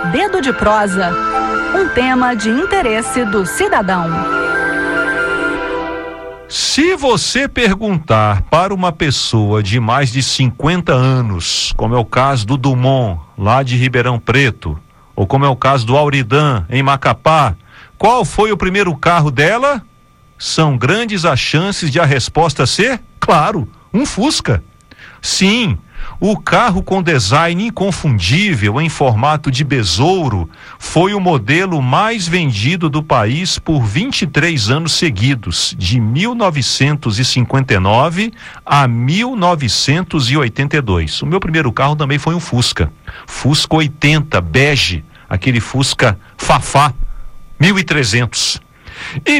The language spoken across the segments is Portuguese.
Dedo de Prosa, um tema de interesse do cidadão. Se você perguntar para uma pessoa de mais de 50 anos, como é o caso do Dumont, lá de Ribeirão Preto, ou como é o caso do Auridan, em Macapá, qual foi o primeiro carro dela? São grandes as chances de a resposta ser, claro, um Fusca. Sim, o carro com design inconfundível em formato de besouro foi o modelo mais vendido do país por 23 anos seguidos, de 1959 a 1982. O meu primeiro carro também foi um Fusca 80, bege, aquele Fusca Fafá, 1300. Em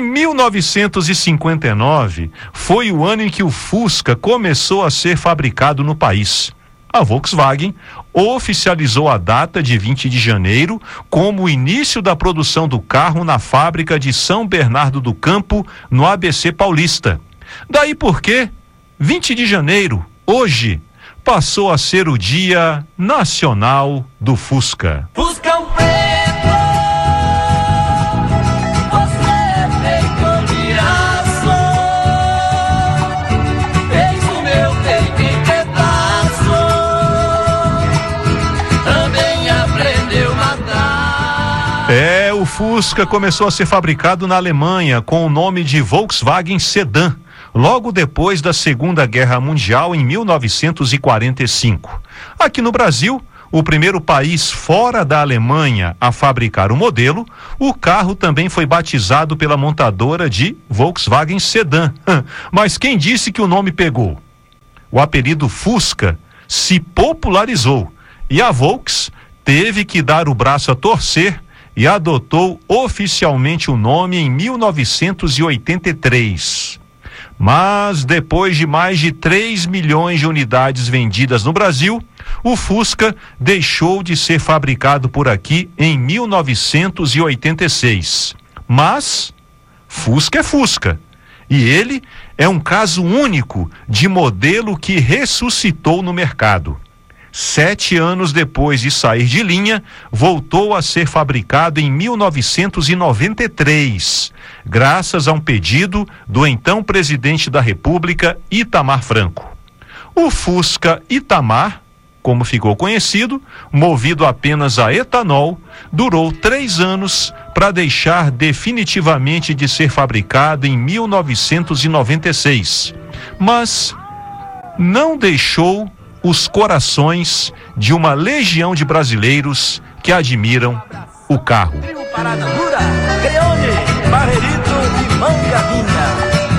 1959 foi o ano em que o Fusca começou a ser fabricado no país. A Volkswagen oficializou a data de 20 de janeiro como o início da produção do carro na fábrica de São Bernardo do Campo, no ABC Paulista. Daí porque 20 de janeiro, hoje, passou a ser o Dia Nacional do Fusca. Fuscão preto, o Fusca começou a ser fabricado na Alemanha com o nome de Volkswagen Sedan, logo depois da Segunda Guerra Mundial, em 1945. Aqui no Brasil, o primeiro país fora da Alemanha a fabricar o modelo, o carro também foi batizado pela montadora de Volkswagen Sedan. Mas quem disse que o nome pegou? O apelido Fusca se popularizou e a Volks teve que dar o braço a torcer e adotou oficialmente o nome em 1983. Mas depois de mais de 3 milhões de unidades vendidas no Brasil, o Fusca deixou de ser fabricado por aqui em 1986. Mas Fusca é Fusca, e ele é um caso único de modelo que ressuscitou no mercado. 7 anos depois de sair de linha, voltou a ser fabricado em 1993, graças a um pedido do então presidente da República, Itamar Franco. O Fusca Itamar, como ficou conhecido, movido apenas a etanol, durou 3 anos para deixar definitivamente de ser fabricado em 1996. Mas não deixou os corações de uma legião de brasileiros que admiram o carro. Parada Dura, Creone, Barreirito e Mangavinha.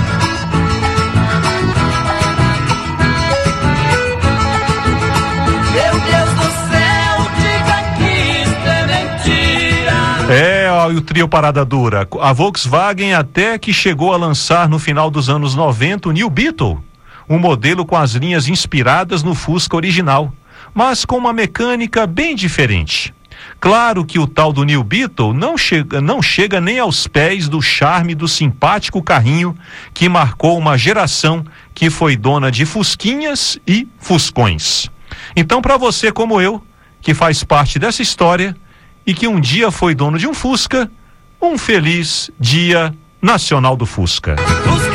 Meu Deus do céu, diga que isso é mentira. E o trio Parada Dura. A Volkswagen até que chegou a lançar no final dos anos 90 o New Beetle, um modelo com as linhas inspiradas no Fusca original, mas com uma mecânica bem diferente. Claro que o tal do New Beetle não chega nem aos pés do charme do simpático carrinho que marcou uma geração que foi dona de Fusquinhas e Fuscões. Então, para você como eu, que faz parte dessa história e que um dia foi dono de um Fusca, um feliz Dia Nacional do Fusca.